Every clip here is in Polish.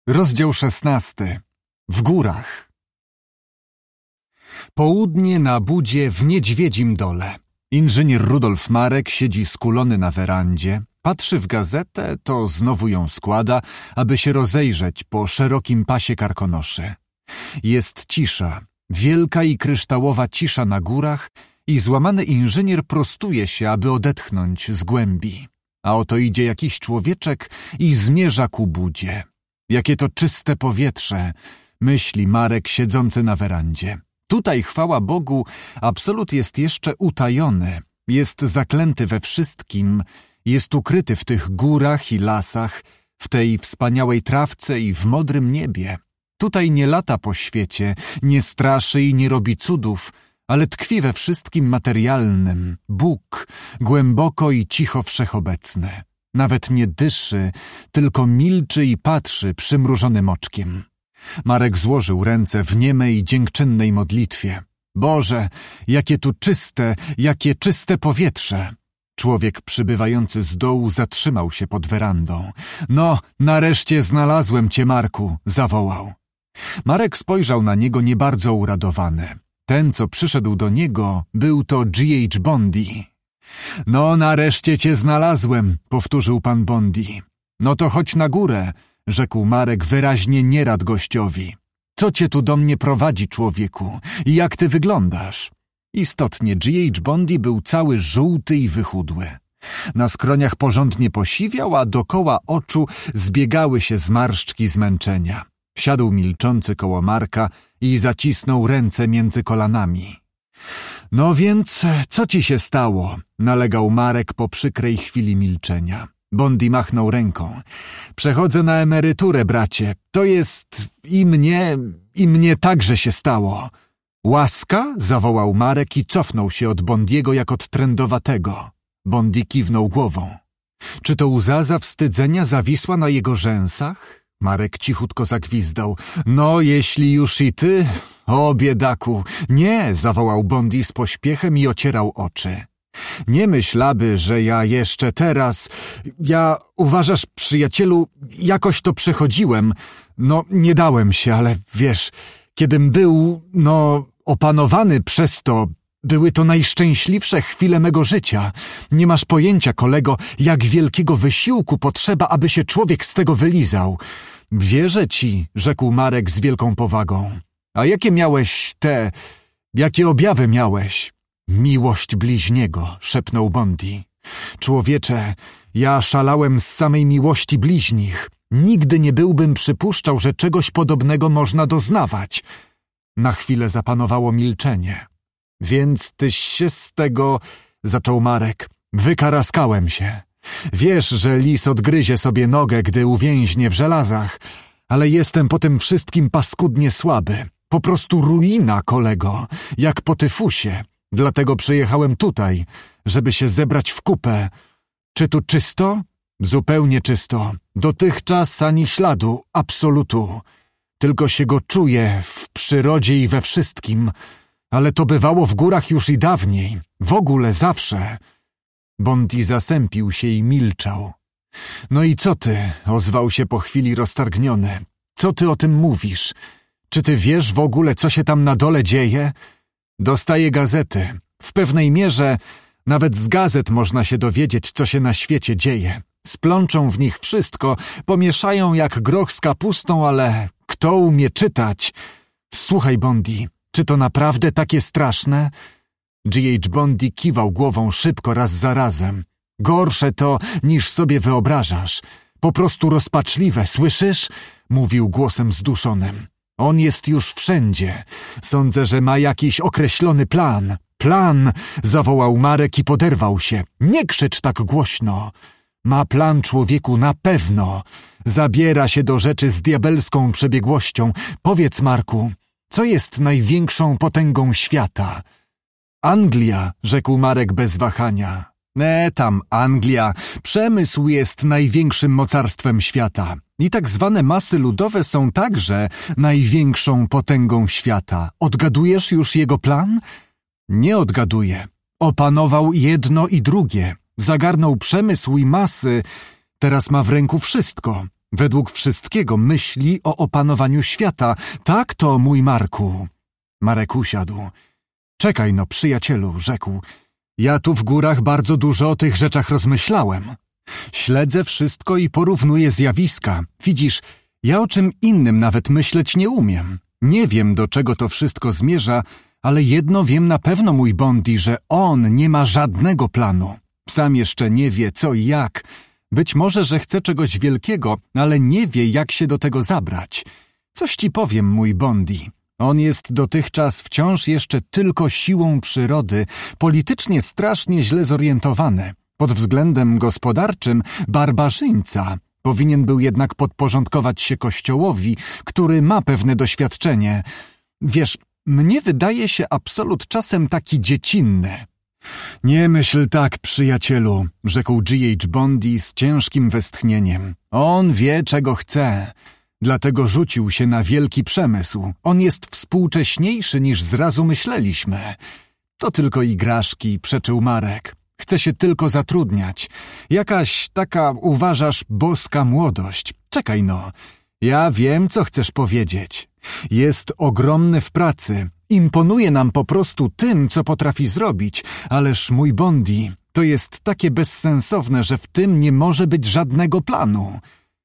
Rozdział 16. W górach. Południe na budzie w Niedźwiedzim Dole. Inżynier Rudolf Marek siedzi skulony na werandzie, patrzy w gazetę, to znowu ją składa, aby się rozejrzeć po szerokim pasie karkonoszy. Jest cisza, wielka i kryształowa cisza na górach i złamany inżynier prostuje się, aby odetchnąć z głębi. A oto idzie jakiś człowieczek i zmierza ku budzie. Jakie to czyste powietrze, myśli Marek siedzący na werandzie. Tutaj, chwała Bogu, absolut jest jeszcze utajony, jest zaklęty we wszystkim, jest ukryty w tych górach i lasach, w tej wspaniałej trawce i w modrym niebie. Tutaj nie lata po świecie, nie straszy i nie robi cudów, ale tkwi we wszystkim materialnym, Bóg, głęboko i cicho wszechobecny. Nawet nie dyszy, tylko milczy i patrzy przymrużonym oczkiem. Marek złożył ręce w niemej, dziękczynnej modlitwie. Boże, jakie czyste powietrze! Człowiek przybywający z dołu zatrzymał się pod werandą. No, nareszcie znalazłem cię, Marku, zawołał. Marek spojrzał na niego nie bardzo uradowany. Ten, co przyszedł do niego, był to G.H. Bondy. No, nareszcie cię znalazłem, powtórzył pan Bondy. No to chodź na górę, rzekł Marek wyraźnie nierad gościowi. Co cię tu do mnie prowadzi, człowieku? I jak ty wyglądasz? Istotnie, G.H. Bondy był cały żółty i wychudły. Na skroniach porządnie posiwiał, a dokoła oczu zbiegały się zmarszczki zmęczenia. Siadł milczący koło Marka i zacisnął ręce między kolanami. No więc, co ci się stało? Nalegał Marek po przykrej chwili milczenia. Bondy machnął ręką. Przechodzę na emeryturę, bracie. To jest i mnie także się stało. Łaska? Zawołał Marek i cofnął się od Bondiego jak od trędowatego. Bondy kiwnął głową. Czy to łza zawstydzenia zawisła na jego rzęsach? Marek cichutko zagwizdał. No, jeśli już i ty... O, biedaku! Nie! Zawołał Bondy z pośpiechem i ocierał oczy. Nie myśl, aby, że ja jeszcze teraz... uważasz, przyjacielu, jakoś to przechodziłem. No, nie dałem się, ale wiesz, kiedym był, opanowany przez to, były to najszczęśliwsze chwile mego życia. Nie masz pojęcia, kolego, jak wielkiego wysiłku potrzeba, aby się człowiek z tego wylizał. Wierzę ci, rzekł Marek z wielką powagą. A jakie objawy miałeś? Miłość bliźniego, szepnął Bondy. Człowiecze, ja szalałem z samej miłości bliźnich. Nigdy nie byłbym przypuszczał, że czegoś podobnego można doznawać. Na chwilę zapanowało milczenie. Więc tyś się z tego, zaczął Marek, wykaraskałem się. Wiesz, że lis odgryzie sobie nogę, gdy uwięźnie w żelazach, ale jestem po tym wszystkim paskudnie słaby. Po prostu ruina, kolego, jak po tyfusie. Dlatego przyjechałem tutaj, żeby się zebrać w kupę. Czy tu czysto? Zupełnie czysto. Dotychczas ani śladu, absolutu. Tylko się go czuję w przyrodzie i we wszystkim. Ale to bywało w górach już i dawniej. W ogóle zawsze. Bondy zasępił się i milczał. No i co ty? Ozwał się po chwili roztargniony. Co ty o tym mówisz? Czy ty wiesz w ogóle, co się tam na dole dzieje? Dostaję gazety. W pewnej mierze nawet z gazet można się dowiedzieć, co się na świecie dzieje. Splączą w nich wszystko, pomieszają jak groch z kapustą, ale kto umie czytać? Słuchaj, Bondy, czy to naprawdę takie straszne? G.H. Bondy kiwał głową szybko raz za razem. Gorsze to, niż sobie wyobrażasz. Po prostu rozpaczliwe, słyszysz? Mówił głosem zduszonym. On jest już wszędzie. Sądzę, że ma jakiś określony plan. Plan! Zawołał Marek i poderwał się. Nie krzycz tak głośno. Ma plan, człowieku, na pewno. Zabiera się do rzeczy z diabelską przebiegłością. Powiedz, Marku, co jest największą potęgą świata? Anglia, rzekł Marek bez wahania. Tam Anglia. Przemysł jest największym mocarstwem świata. I tak zwane masy ludowe są także największą potęgą świata. Odgadujesz już jego plan? Nie odgaduję. Opanował jedno i drugie. Zagarnął przemysł i masy. Teraz ma w ręku wszystko. Według wszystkiego myśli o opanowaniu świata. Tak to, mój Marku. Marek usiadł. Czekaj no, przyjacielu, rzekł. Ja tu w górach bardzo dużo o tych rzeczach rozmyślałem. Śledzę wszystko i porównuję zjawiska. Widzisz, ja o czym innym nawet myśleć nie umiem. Nie wiem, do czego to wszystko zmierza, ale jedno wiem na pewno, mój Bondi, że on nie ma żadnego planu. Sam jeszcze nie wie, co i jak. Być może, że chce czegoś wielkiego, ale nie wie, jak się do tego zabrać. Coś ci powiem, mój Bondi. On jest dotychczas wciąż jeszcze tylko siłą przyrody, politycznie strasznie źle zorientowany. Pod względem gospodarczym barbarzyńca. Powinien był jednak podporządkować się Kościołowi, który ma pewne doświadczenie. Wiesz, mnie wydaje się absolut czasem taki dziecinny. Nie myśl tak, przyjacielu, rzekł G.H. Bondi z ciężkim westchnieniem. On wie, czego chce. Dlatego rzucił się na wielki przemysł. On jest współcześniejszy niż zrazu myśleliśmy. To tylko igraszki, przeczył Marek. Chce się tylko zatrudniać. Jakaś taka, uważasz, boska młodość. Czekaj no. Ja wiem, co chcesz powiedzieć. Jest ogromny w pracy. Imponuje nam po prostu tym, co potrafi zrobić. Ależ, mój Bondi, to jest takie bezsensowne, że w tym nie może być żadnego planu.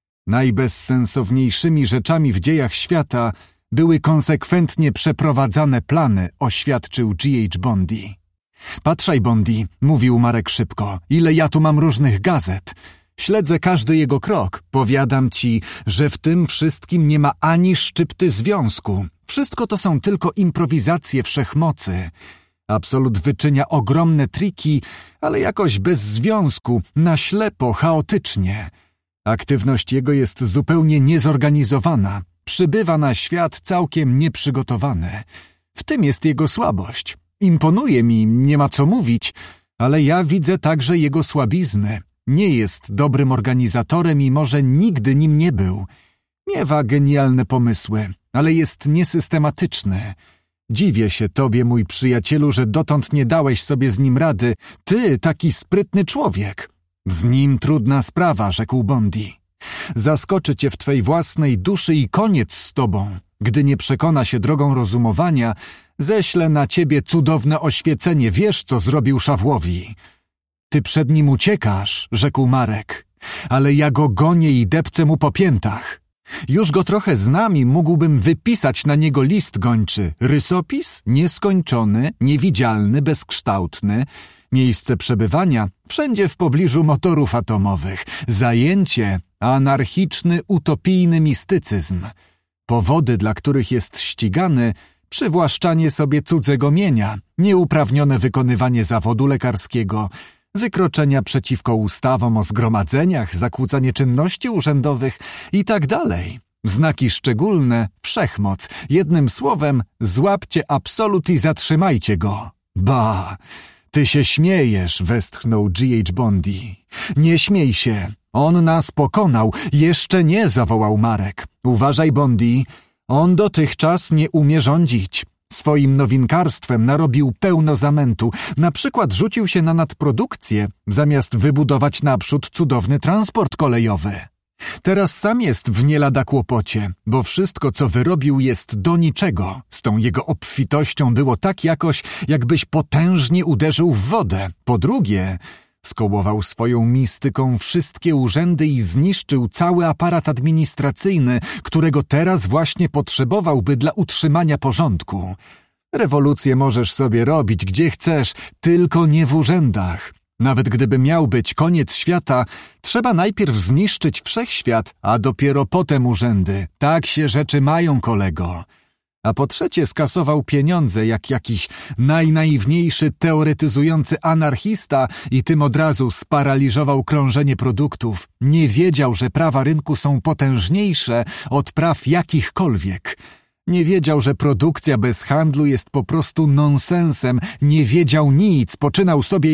Najbezsensowniejszymi rzeczami w dziejach świata były konsekwentnie przeprowadzane plany, oświadczył G.H. Bondi. Patrzaj, Bondi, mówił Marek szybko, ile ja tu mam różnych gazet. Śledzę każdy jego krok. Powiadam ci, że w tym wszystkim nie ma ani szczypty związku. Wszystko to są tylko improwizacje wszechmocy. Absolut wyczynia ogromne triki, ale jakoś bez związku, na ślepo, chaotycznie. Aktywność jego jest zupełnie niezorganizowana. Przybywa na świat całkiem nieprzygotowany. W tym jest jego słabość. Imponuje mi, nie ma co mówić, ale ja widzę także jego słabizny. Nie jest dobrym organizatorem i może nigdy nim nie był. Miewa genialne pomysły, ale jest niesystematyczny. Dziwię się tobie, mój przyjacielu, że dotąd nie dałeś sobie z nim rady. Ty, taki sprytny człowiek. Z nim trudna sprawa, rzekł Bondi. Zaskoczy cię w twej własnej duszy i koniec z tobą. Gdy nie przekona się drogą rozumowania, ześlę na ciebie cudowne oświecenie. Wiesz, co zrobił Szawłowi. Ty przed nim uciekasz, rzekł Marek, ale ja go gonię i depcę mu po piętach. Już go trochę znam i mógłbym wypisać na niego list gończy. Rysopis nieskończony, niewidzialny, bezkształtny. Miejsce przebywania wszędzie w pobliżu motorów atomowych. Zajęcie anarchiczny, utopijny mistycyzm. Powody, dla których jest ścigany, przywłaszczanie sobie cudzego mienia, nieuprawnione wykonywanie zawodu lekarskiego, wykroczenia przeciwko ustawom o zgromadzeniach, zakłócanie czynności urzędowych i tak dalej. Znaki szczególne, wszechmoc. Jednym słowem, złapcie absolut i zatrzymajcie go. Ba, ty się śmiejesz, westchnął G.H. Bondi. Nie śmiej się. On nas pokonał. Jeszcze nie, zawołał Marek. Uważaj, Bondi. On dotychczas nie umie rządzić. Swoim nowinkarstwem narobił pełno zamętu. Na przykład rzucił się na nadprodukcję, zamiast wybudować naprzód cudowny transport kolejowy. Teraz sam jest w nie lada kłopocie, bo wszystko, co wyrobił, jest do niczego. Z tą jego obfitością było tak jakoś, jakbyś potężnie uderzył w wodę. Po drugie, skołował swoją mistyką wszystkie urzędy i zniszczył cały aparat administracyjny, którego teraz właśnie potrzebowałby dla utrzymania porządku. Rewolucję możesz sobie robić gdzie chcesz, tylko nie w urzędach. Nawet gdyby miał być koniec świata, trzeba najpierw zniszczyć wszechświat, a dopiero potem urzędy. Tak się rzeczy mają, kolego. A po trzecie skasował pieniądze jak jakiś najnaiwniejszy teoretyzujący anarchista i tym od razu sparaliżował krążenie produktów. Nie wiedział, że prawa rynku są potężniejsze od praw jakichkolwiek. Nie wiedział, że produkcja bez handlu jest po prostu nonsensem. Nie wiedział nic, poczynał sobie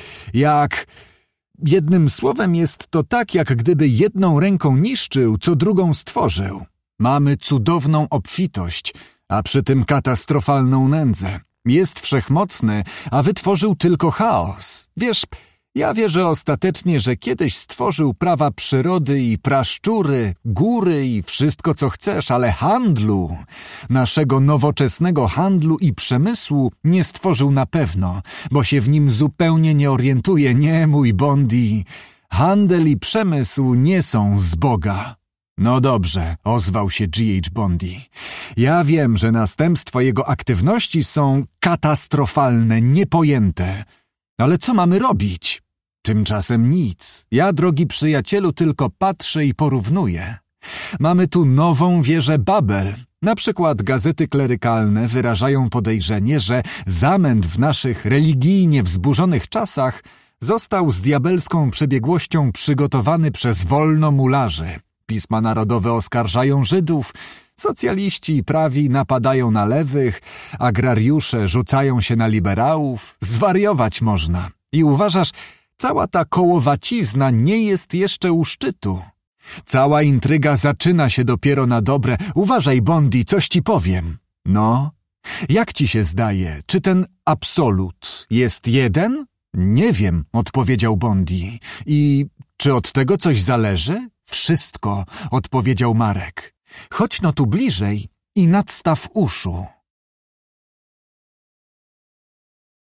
jak... Jednym słowem jest to tak, jak gdyby jedną ręką niszczył, co drugą stworzył. Mamy cudowną obfitość, a przy tym katastrofalną nędzę. Jest wszechmocny, a wytworzył tylko chaos. Wiesz, Ja wierzę ostatecznie, że kiedyś stworzył prawa przyrody i praszczury, góry i wszystko, co chcesz, ale handlu, naszego nowoczesnego handlu i przemysłu nie stworzył na pewno, bo się w nim zupełnie nie orientuje, nie, mój Bondi. Handel i przemysł nie są z Boga. No dobrze, ozwał się G.H. Bondi. Ja wiem, że następstwa jego aktywności są katastrofalne, niepojęte. Ale co mamy robić? Tymczasem nic. Ja, drogi przyjacielu, tylko patrzę i porównuję. Mamy tu nową wieżę Babel. Na przykład gazety klerykalne wyrażają podejrzenie, że zamęt w naszych religijnie wzburzonych czasach został z diabelską przebiegłością przygotowany przez wolnomularzy. Pisma narodowe oskarżają Żydów, socjaliści i prawi napadają na lewych, agrariusze rzucają się na liberałów. Zwariować można. I uważasz, cała ta kołowacizna nie jest jeszcze u szczytu. Cała intryga zaczyna się dopiero na dobre. Uważaj, Bondi, coś ci powiem. No, jak ci się zdaje, czy ten absolut jest jeden? Nie wiem, odpowiedział Bondi. I czy od tego coś zależy? Wszystko, odpowiedział Marek. Chodź no tu bliżej i nadstaw uszu.